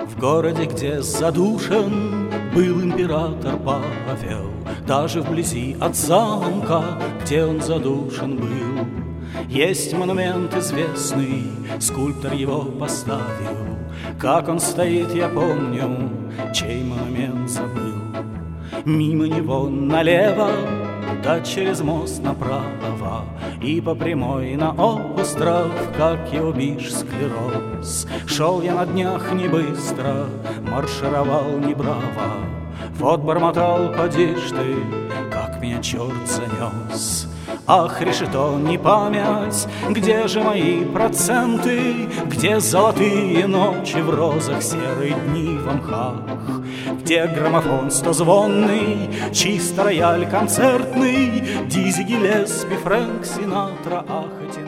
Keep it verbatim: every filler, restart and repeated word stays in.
В городе, где задушен был император Павел, даже вблизи от замка, где он задушен был, есть монумент известный, скульптор его поставил. Как он стоит, я помню, чей монумент забыл. Мимо него налево, да через мост направо, и по прямой на остров, как его бишь склероз. Шел я на днях не быстро, маршировал не браво. Вот бормотал, поди ж ты, как меня черт занес. Ах, решето не память, где же мои проценты, где золотые ночи в розах, серые дни в мхах, где граммофон стозвонный, чисто рояль концертный, Дизи Гиллеспи, Фрэнк Синатра, ах, эти